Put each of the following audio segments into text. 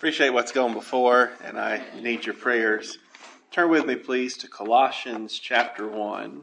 Appreciate what's going before, and I need your prayers. Turn with me, please, to Colossians chapter 1.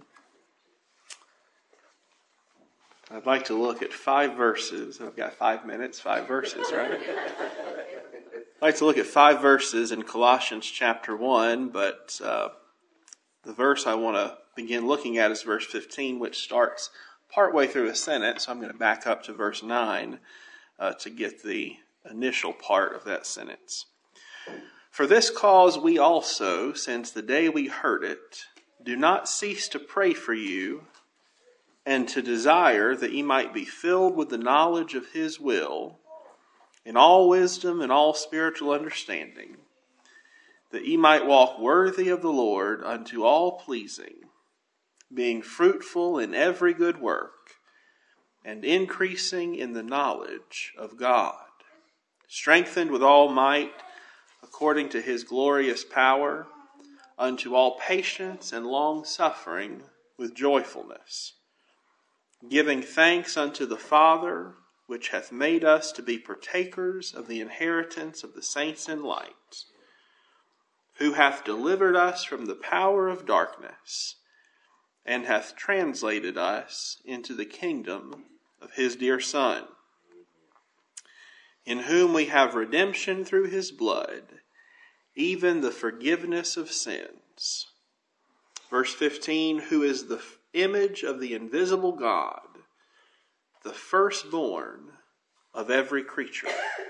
I'd like to look at 5 verses. I've got 5 minutes, 5 verses, right? I'd like to look at 5 verses in Colossians chapter 1, but the verse I want to begin looking at is verse 15, which starts partway through a sentence. So I'm going to back up to verse 9 to get the initial part of that sentence. For this cause we also, since the day we heard it, do not cease to pray for you and to desire that ye might be filled with the knowledge of his will in all wisdom and all spiritual understanding, that ye might walk worthy of the Lord unto all pleasing, being fruitful in every good work and increasing in the knowledge of God, strengthened with all might according to his glorious power, unto all patience and long suffering with joyfulness, giving thanks unto the Father, which hath made us to be partakers of the inheritance of the saints in light, who hath delivered us from the power of darkness, and hath translated us into the kingdom of his dear Son, in whom we have redemption through his blood, even the forgiveness of sins. Verse 15, who is the image of the invisible God, the firstborn of every creature.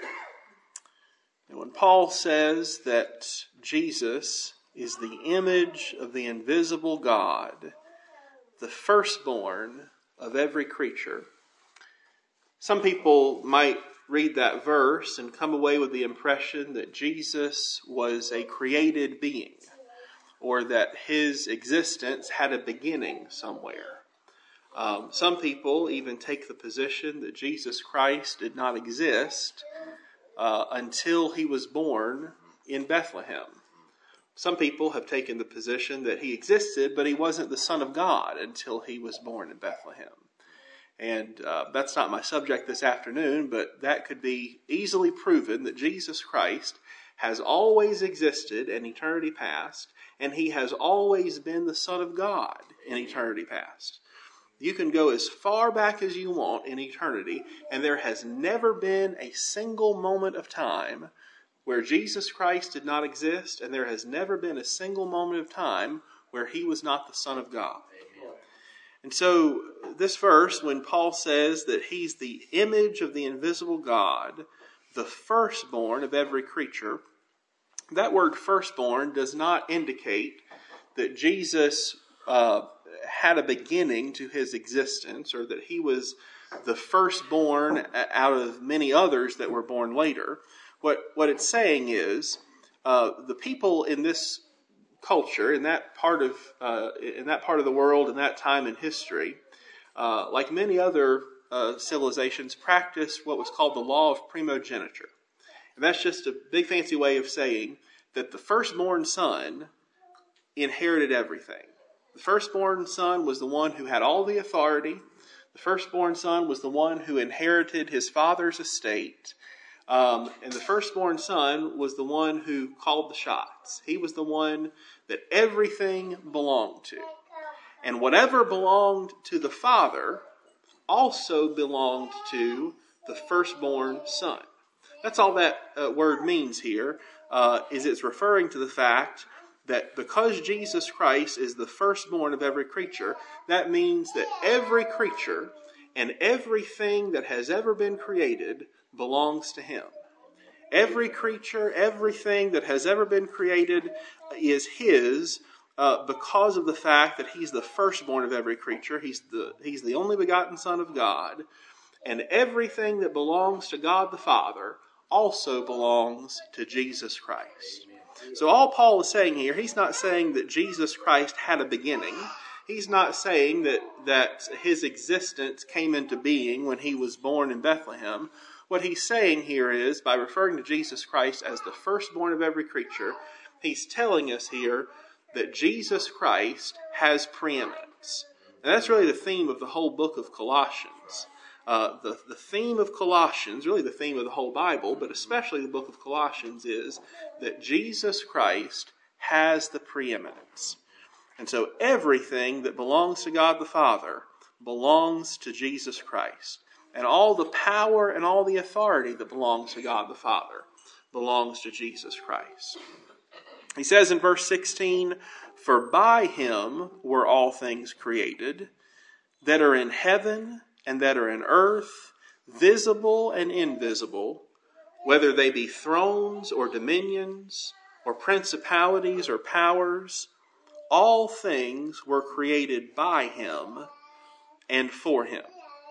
And when Paul says that Jesus is the image of the invisible God, the firstborn of every creature, some people might read that verse and come away with the impression that Jesus was a created being, or that his existence had a beginning somewhere. Some people even take the position that Jesus Christ did not exist until he was born in Bethlehem. Some people have taken the position that he existed, but he wasn't the Son of God until he was born in Bethlehem. And that's not my subject this afternoon, but that could be easily proven that Jesus Christ has always existed in eternity past, and he has always been the Son of God in eternity past. You can go as far back as you want in eternity, and there has never been a single moment of time where Jesus Christ did not exist, and there has never been a single moment of time where he was not the Son of God. And so this verse, when Paul says that he's the image of the invisible God, the firstborn of every creature, that word firstborn does not indicate that Jesus had a beginning to his existence, or that he was the firstborn out of many others that were born later. What it's saying is the people in this culture, in that part of the world, in that time in history, like many other civilizations, practiced what was called the law of primogeniture. And that's just a big fancy way of saying that the firstborn son inherited everything. The firstborn son was the one who had all the authority. The firstborn son was the one who inherited his father's estate. And the firstborn son was the one who called the shots. He was the one that everything belonged to. And whatever belonged to the father also belonged to the firstborn son. That's all that word means here, is it's referring to the fact that because Jesus Christ is the firstborn of every creature, that means that every creature and everything that has ever been created belongs to him. Every creature, everything that has ever been created is his because of the fact that he's the firstborn of every creature. He's the only begotten Son of God. And everything that belongs to God the Father also belongs to Jesus Christ. So all Paul is saying here, he's not saying that Jesus Christ had a beginning. He's not saying that his existence came into being when he was born in Bethlehem. What he's saying here is, by referring to Jesus Christ as the firstborn of every creature, he's telling us here that Jesus Christ has preeminence. And that's really the theme of the whole book of Colossians. The theme of Colossians, really the theme of the whole Bible, but especially the book of Colossians, is that Jesus Christ has the preeminence. And so everything that belongs to God the Father belongs to Jesus Christ. And all the power and all the authority that belongs to God the Father belongs to Jesus Christ. He says in verse 16, "For by him were all things created, that are in heaven and that are in earth, visible and invisible, whether they be thrones or dominions or principalities or powers. All things were created by him and for him."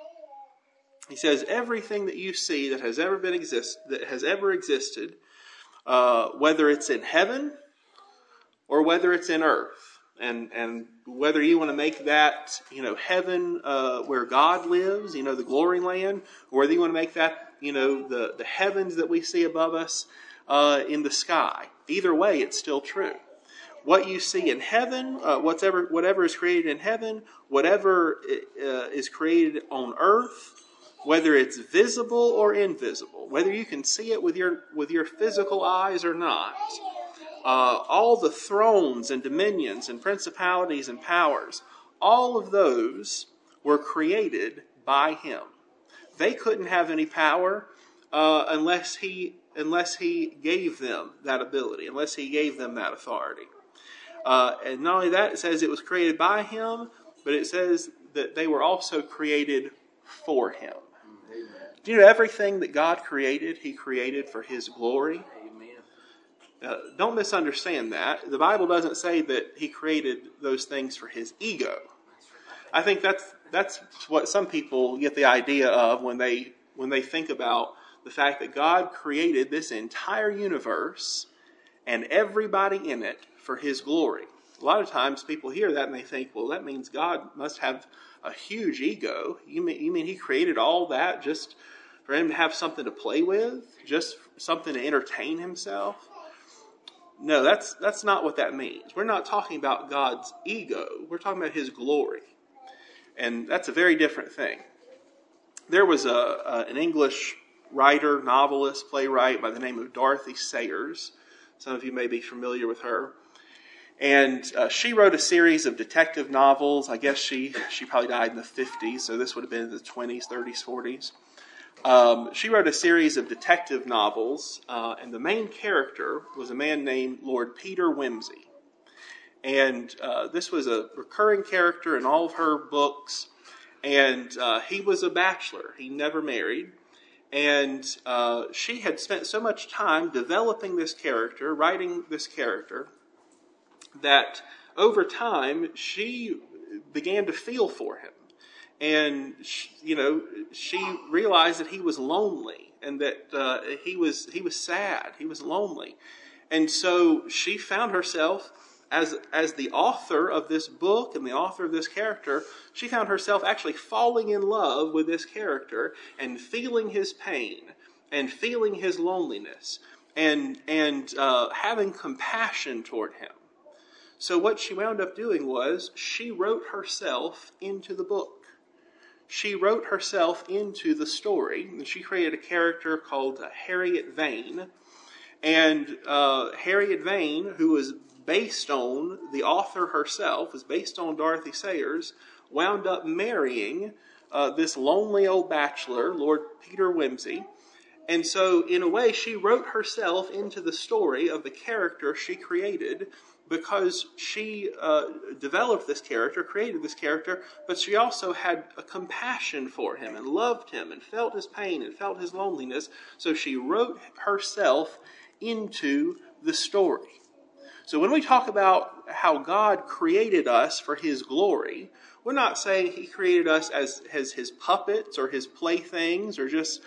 He says everything that you see that has ever existed, whether it's in heaven or whether it's in earth, and whether you want to make that heaven where God lives, the glory land, or whether you want to make that the heavens that we see above us in the sky. Either way, it's still true. What you see in heaven, whatever is created in heaven, whatever is created on earth, whether it's visible or invisible, whether you can see it with your physical eyes or not, all the thrones and dominions and principalities and powers, all of those were created by him. They couldn't have any power unless he gave them that ability, unless he gave them that authority. And not only that, it says it was created by him, but it says that they were also created for him. Amen. Do you know everything that God created, he created for his glory? Amen. Don't misunderstand that. The Bible doesn't say that he created those things for his ego. I think that's what some people get the idea of when they think about the fact that God created this entire universe and everybody in it for his glory. A lot of times people hear that and they think, well, that means God must have a huge ego. You mean he created all that just for him to have something to play with? Just something to entertain himself? No, that's not what that means. We're not talking about God's ego. We're talking about his glory. And that's a very different thing. There was an English writer, novelist, playwright by the name of Dorothy Sayers. Some of you may be familiar with her. And she wrote a series of detective novels. I guess she probably died in the 50s, so this would have been in the 20s, 30s, 40s. She wrote a series of detective novels, and the main character was a man named Lord Peter Wimsey. And this was a recurring character in all of her books. And he was a bachelor. He never married. And she had spent so much time developing this character, writing this character, that over time she began to feel for him. And, she realized that he was lonely and that he was sad. He was lonely. And so she found herself, as the author of this book and the author of this character, she found herself actually falling in love with this character and feeling his pain and feeling his loneliness and having compassion toward him. So what she wound up doing was she wrote herself into the book. She wrote herself into the story, and she created a character called Harriet Vane. And Harriet Vane, who was based on the author herself, was based on Dorothy Sayers, wound up marrying this lonely old bachelor, Lord Peter Wimsey. And so, in a way, she wrote herself into the story of the character she created, because she developed this character, created this character, but she also had a compassion for him and loved him and felt his pain and felt his loneliness. So she wrote herself into the story. So when we talk about how God created us for his glory, we're not saying he created us as his puppets or his playthings or just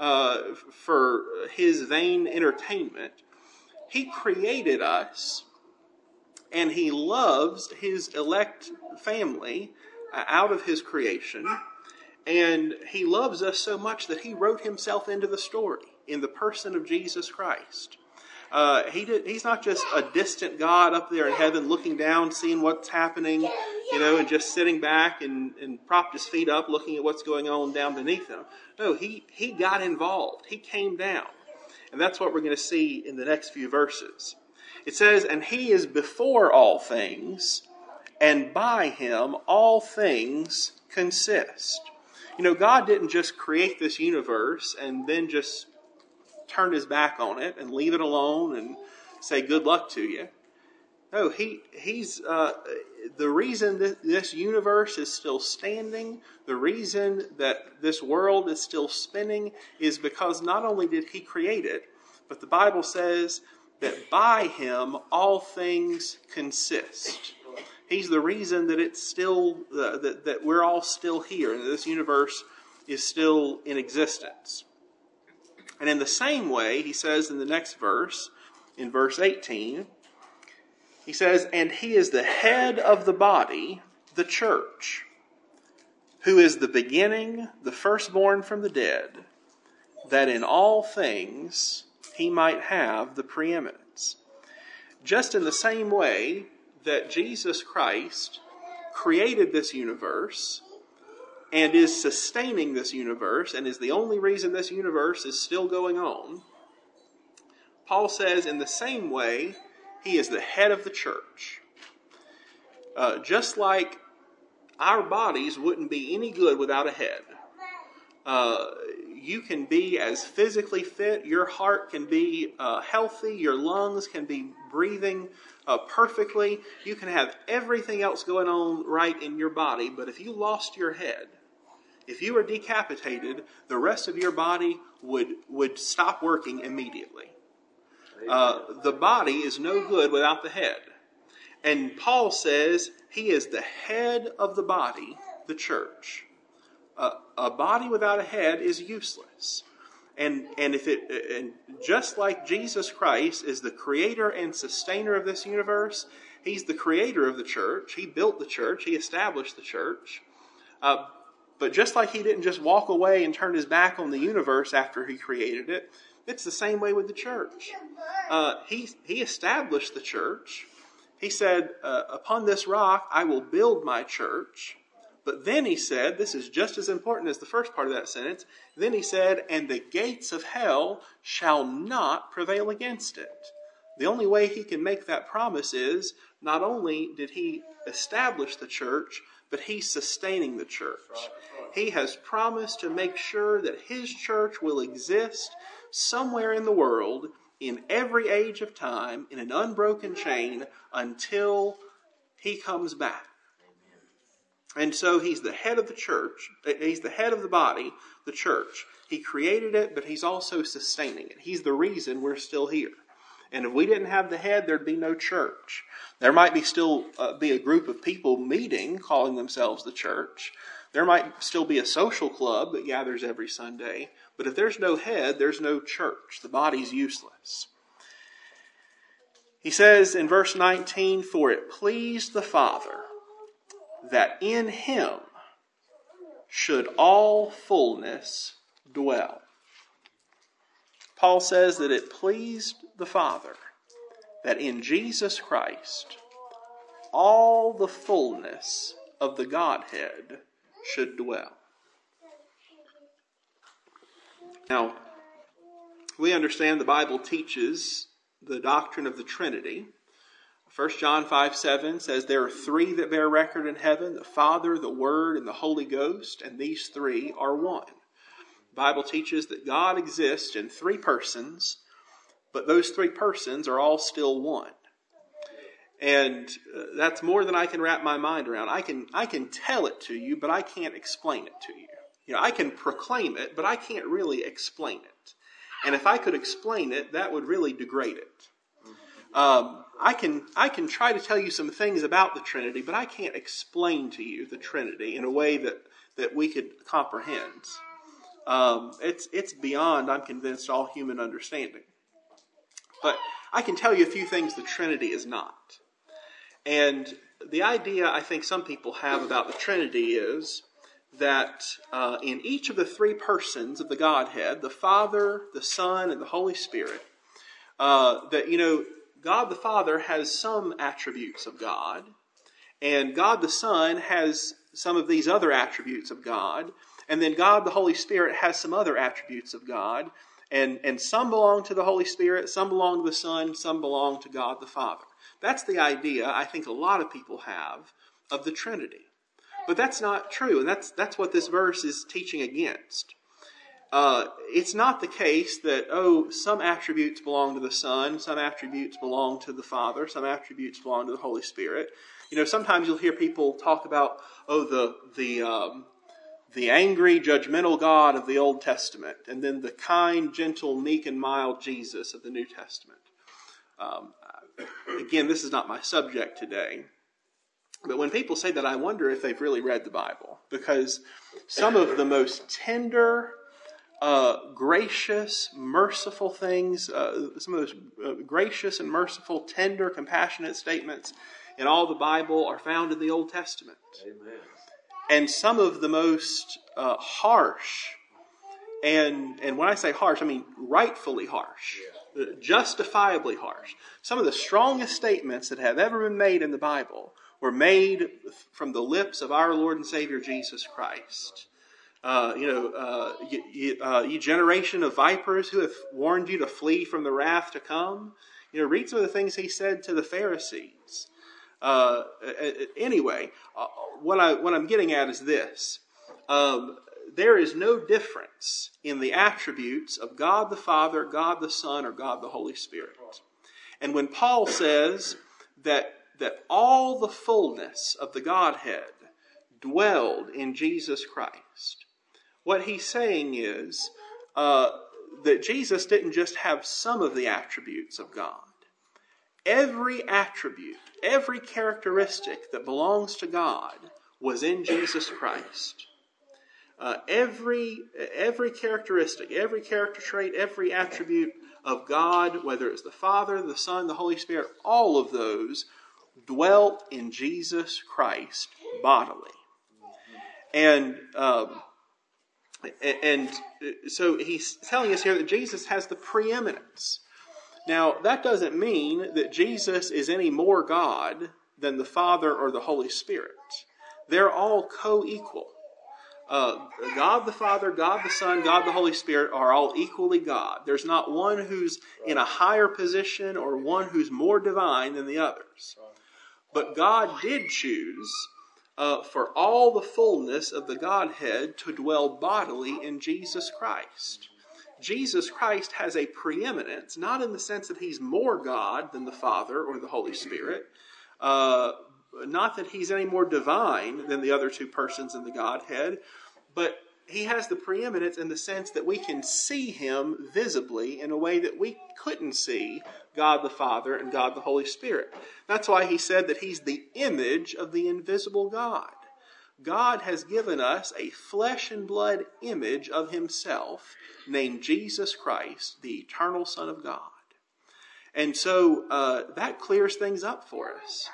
for his vain entertainment. He created us, and he loves his elect family out of his creation. And he loves us so much that he wrote himself into the story in the person of Jesus Christ. He's not just a distant God up there in heaven looking down, seeing what's happening, and just sitting back and propped his feet up looking at what's going on down beneath him. No, he got involved. He came down. And that's what we're going to see in the next few verses. It says, and he is before all things, and by him all things consist. God didn't just create this universe and then just turn his back on it and leave it alone and say good luck to you. No, he's the reason that this universe is still standing, the reason that this world is still spinning is because not only did he create it, but the Bible says that by him all things consist. He's the reason that it's still that we're all still here and that this universe is still in existence. And in the same way, he says in the next verse, in verse 18, he says, and he is the head of the body, the church, who is the beginning, the firstborn from the dead, that in all things he might have the preeminence. Just in the same way that Jesus Christ created this universe and is sustaining this universe and is the only reason this universe is still going on, Paul says in the same way, he is the head of the church. Just like our bodies wouldn't be any good without a head. You can be as physically fit, your heart can be healthy, your lungs can be breathing perfectly. You can have everything else going on right in your body, but if you lost your head, if you were decapitated, the rest of your body would stop working immediately. The body is no good without the head. And Paul says he is the head of the body, the church. A body without a head is useless. And just like Jesus Christ is the creator and sustainer of this universe, he's the creator of the church. He built the church. He established the church. But just like he didn't just walk away and turn his back on the universe after he created it, it's the same way with the church. He established the church. He said, upon this rock I will build my church. But then he said, this is just as important as the first part of that sentence, then he said, and the gates of hell shall not prevail against it. The only way he can make that promise is, not only did he establish the church, but he's sustaining the church. He has promised to make sure that his church will exist somewhere in the world, in every age of time, in an unbroken chain, until he comes back. And so he's the head of the church. He's the head of the body, the church. He created it, but he's also sustaining it. He's the reason we're still here. And if we didn't have the head, there'd be no church. There might still be a group of people meeting, calling themselves the church. There might still be a social club that gathers every Sunday. But if there's no head, there's no church. The body's useless. He says in verse 19, for it pleased the Father that in him should all fullness dwell. Paul says that it pleased the Father that in Jesus Christ all the fullness of the Godhead should dwell. Now, we understand the Bible teaches the doctrine of the Trinity. 1 John 5:7 says there are three that bear record in heaven, the Father, the Word, and the Holy Ghost, and these three are one. The Bible teaches that God exists in three persons, but those three persons are all still one. And that's more than I can wrap my mind around. I can tell it to you, but I can't explain it to you. I can proclaim it, but I can't really explain it. And if I could explain it, that would really degrade it. I can try to tell you some things about the Trinity, but I can't explain to you the Trinity in a way that we could comprehend. It's beyond, I'm convinced, all human understanding. But I can tell you a few things the Trinity is not. And the idea I think some people have about the Trinity is that in each of the three persons of the Godhead, the Father, the Son, and the Holy Spirit, that, God the Father has some attributes of God, and God the Son has some of these other attributes of God, and then God the Holy Spirit has some other attributes of God, and some belong to the Holy Spirit, some belong to the Son, some belong to God the Father. That's the idea I think a lot of people have of the Trinity. But that's not true, and that's what this verse is teaching against. It's not the case that, some attributes belong to the Son, some attributes belong to the Father, some attributes belong to the Holy Spirit. Sometimes you'll hear people talk about, the angry, judgmental God of the Old Testament, and then the kind, gentle, meek, and mild Jesus of the New Testament. Again, this is not my subject today. But when people say that, I wonder if they've really read the Bible. Because some of the most tender, gracious, merciful things, some of those gracious and merciful, tender, compassionate statements in all the Bible are found in the Old Testament. Amen. And some of the most harsh, and when I say harsh, I mean rightfully harsh, justifiably harsh. Some of the strongest statements that have ever been made in the Bible were made from the lips of our Lord and Savior Jesus Christ. You generation of vipers, who have warned you to flee from the wrath to come. Read some of the things he said to the Pharisees. Anyway, what I'm getting at is this. There is no difference in the attributes of God the Father, God the Son, or God the Holy Spirit. And when Paul says that all the fullness of the Godhead dwelled in Jesus Christ, what he's saying is that Jesus didn't just have some of the attributes of God. Every attribute, every characteristic that belongs to God was in Jesus Christ. Every characteristic, every character trait, every attribute of God, whether it's the Father, the Son, the Holy Spirit, all of those dwelt in Jesus Christ bodily. And so he's telling us here that Jesus has the preeminence. Now, that doesn't mean that Jesus is any more God than the Father or the Holy Spirit. They're all co-equal. God the Father, God the Son, God the Holy Spirit are all equally God. There's not one who's in a higher position or one who's more divine than the others. But God did choose for all the fullness of the Godhead to dwell bodily in Jesus Christ. Jesus Christ has a preeminence, not in the sense that he's more God than the Father or the Holy Spirit, not that he's any more divine than the other two persons in the Godhead, but he has the preeminence in the sense that we can see him visibly in a way that we couldn't see God the Father and God the Holy Spirit. That's why he said that he's the image of the invisible God. God has given us a flesh and blood image of himself named Jesus Christ, the eternal Son of God. And so that clears things up for us.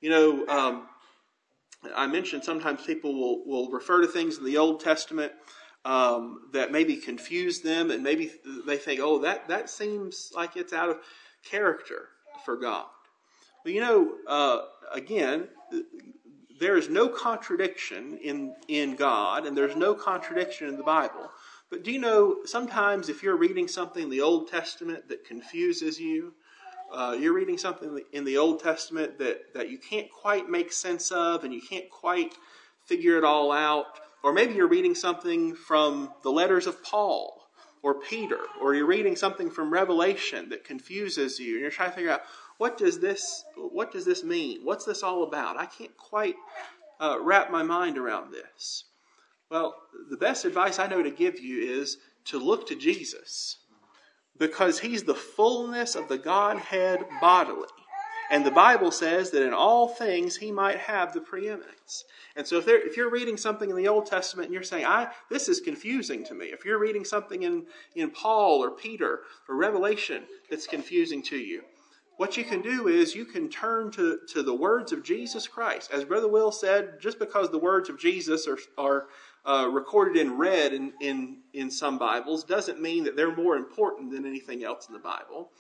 I mentioned sometimes people will refer to things in the Old Testament that maybe confuse them, and maybe they think, that seems like it's out of character for God. But again, there is no contradiction in God, and there's no contradiction in the Bible. But do you know, sometimes if you're reading something in the Old Testament that confuses you, you're reading something in the Old Testament that you can't quite make sense of, and you can't quite figure it all out. Or maybe you're reading something from the letters of Paul or Peter, or you're reading something from Revelation that confuses you, and you're trying to figure out, what does this mean? What's this all about? I can't quite wrap my mind around this. Well, the best advice I know to give you is to look to Jesus, because he's the fullness of the Godhead bodily. And the Bible says that in all things he might have the preeminence. And so if you're reading something in the Old Testament and you're saying, this is confusing to me. If you're reading something in Paul or Peter or Revelation that's confusing to you, what you can do is you can turn to the words of Jesus Christ. As Brother Will said, just because the words of Jesus are recorded in red in some Bibles doesn't mean that they're more important than anything else in the Bible.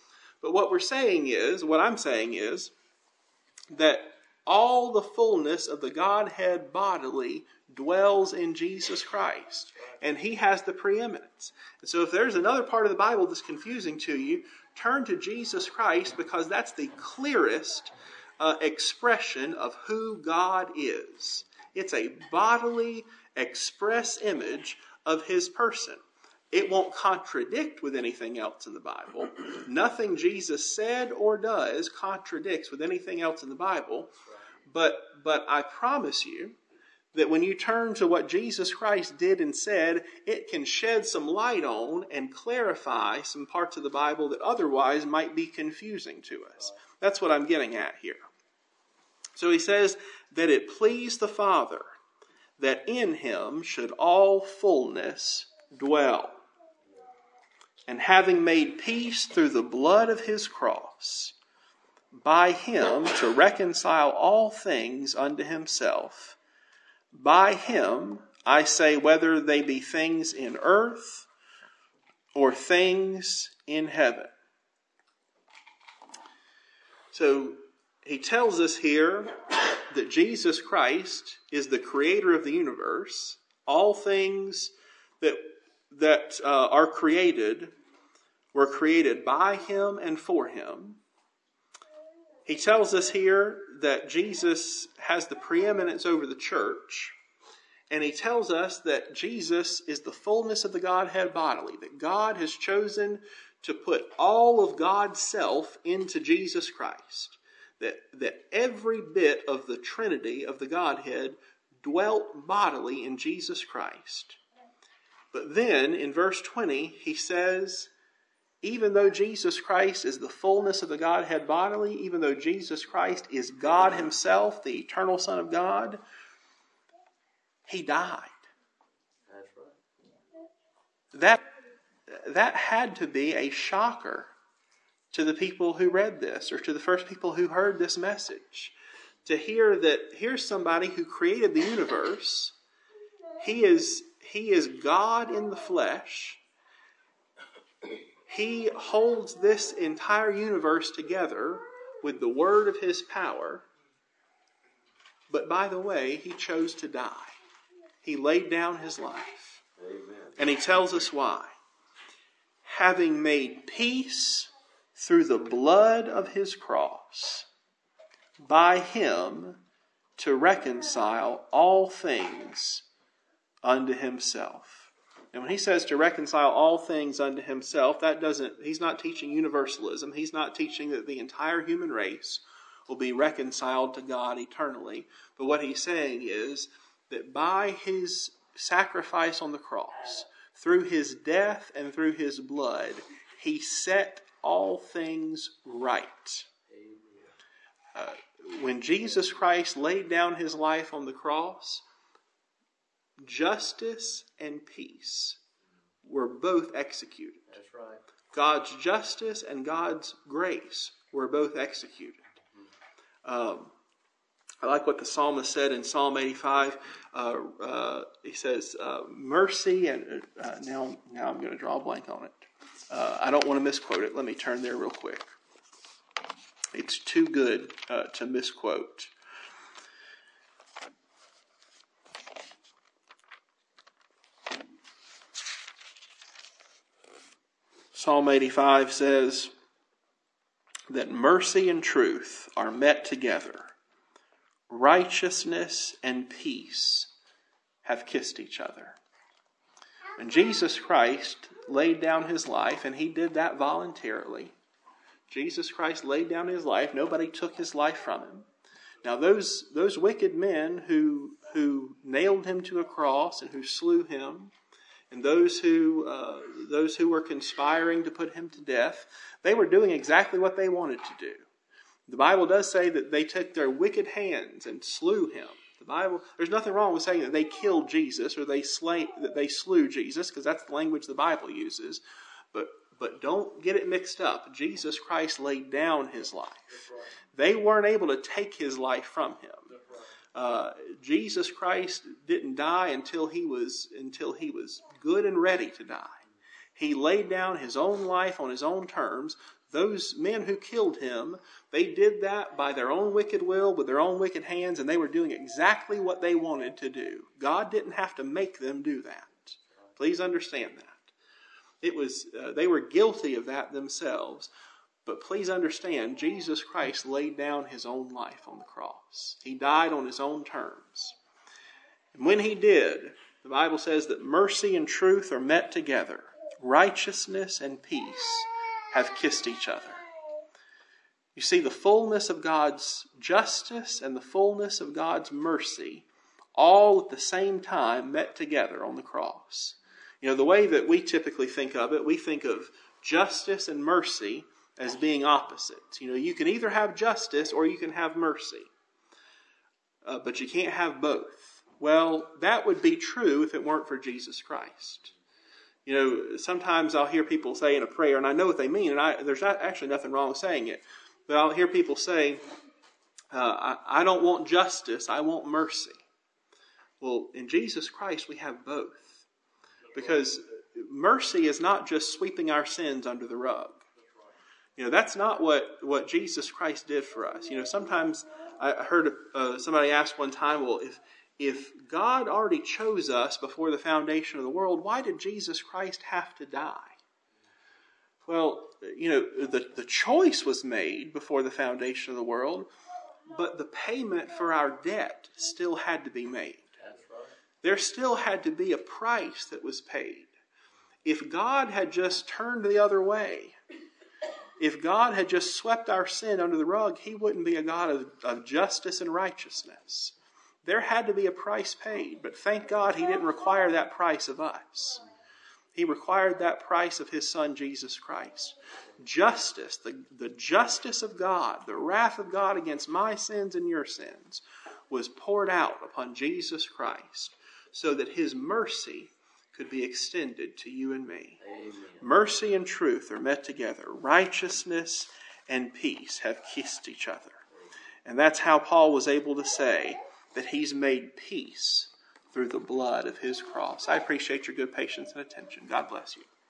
But what I'm saying is, that all the fullness of the Godhead bodily dwells in Jesus Christ. And he has the preeminence. And so if there's another part of the Bible that's confusing to you, turn to Jesus Christ, because that's the clearest expression of who God is. It's a bodily, express image of his person. It won't contradict with anything else in the Bible. Nothing Jesus said or does contradicts with anything else in the Bible. But I promise you that when you turn to what Jesus Christ did and said, it can shed some light on and clarify some parts of the Bible that otherwise might be confusing to us. That's what I'm getting at here. So he says that it pleased the Father that in him should all fullness dwell. And having made peace through the blood of his cross, by him to reconcile all things unto himself. By him, I say, whether they be things in earth or things in heaven. So he tells us here that Jesus Christ is the creator of the universe. All things that are created were created by him and for him. He tells us here that Jesus has the preeminence over the church. And he tells us that Jesus is the fullness of the Godhead bodily. That God has chosen to put all of God's self into Jesus Christ. That every bit of the Trinity of the Godhead dwelt bodily in Jesus Christ. But then in verse 20 he says, even though Jesus Christ is the fullness of the Godhead bodily, even though Jesus Christ is God himself, the eternal Son of God, he died. That's right. That had to be a shocker to the people who read this, or to the first people who heard this message. To hear that here's somebody who created the universe. He is God in the flesh. He holds this entire universe together with the word of his power. But by the way, he chose to die. He laid down his life. Amen. And he tells us why. Having made peace through the blood of his cross, by him to reconcile all things unto himself. And when he says to reconcile all things unto himself, he's not teaching universalism. He's not teaching that the entire human race will be reconciled to God eternally. But what he's saying is that by his sacrifice on the cross, through his death and through his blood, he set all things right. When Jesus Christ laid down his life on the cross, justice and peace were both executed. That's right. God's justice and God's grace were both executed. I like what the psalmist said in Psalm 85. He says, mercy, and now I'm going to draw a blank on it. I don't want to misquote it. Let me turn there real quick. It's too good to misquote. Psalm 85 says that mercy and truth are met together. Righteousness and peace have kissed each other. And Jesus Christ laid down his life, and he did that voluntarily. Jesus Christ laid down his life. Nobody took his life from him. Now those wicked men who nailed him to a cross and who slew him, and those who were conspiring to put him to death, they were doing exactly what they wanted to do. The Bible does say that they took their wicked hands and slew him. There's nothing wrong with saying that they killed Jesus or that they slew Jesus, because that's the language the Bible uses. But don't get it mixed up. Jesus Christ laid down his life. They weren't able to take his life from him. Jesus Christ didn't die until he was good and ready to die. He laid down his own life on his own terms, Those men who killed him, they did that by their own wicked will, with their own wicked hands, and they were doing exactly what they wanted to do. God didn't have to make them do that. Please understand that. It was they were guilty of that themselves. But please understand, Jesus Christ laid down his own life on the cross. He died on his own terms. And when he did, the Bible says that mercy and truth are met together. Righteousness and peace have kissed each other. You see, the fullness of God's justice and the fullness of God's mercy all at the same time met together on the cross. You know, the way that we typically think of it, we think of justice and mercy as being opposites. You know, you can either have justice or you can have mercy. But you can't have both. Well, that would be true if it weren't for Jesus Christ. You know, sometimes I'll hear people say in a prayer, and I know what they mean, and there's not actually nothing wrong with saying it, but I'll hear people say, I don't want justice, I want mercy. Well, in Jesus Christ we have both. Because mercy is not just sweeping our sins under the rug. You know, that's not what Jesus Christ did for us. You know, sometimes I heard somebody ask one time, well, if God already chose us before the foundation of the world, why did Jesus Christ have to die? Well, you know, the choice was made before the foundation of the world, but the payment for our debt still had to be made. There still had to be a price that was paid. If God had just turned the other way, if God had just swept our sin under the rug, he wouldn't be a God of justice and righteousness. There had to be a price paid, but thank God he didn't require that price of us. He required that price of his Son, Jesus Christ. Justice, the justice of God, the wrath of God against my sins and your sins, was poured out upon Jesus Christ so that his mercy could be extended to you and me. Amen. Mercy and truth are met together. Righteousness and peace have kissed each other. And that's how Paul was able to say that he's made peace through the blood of his cross. I appreciate your good patience and attention. God bless you.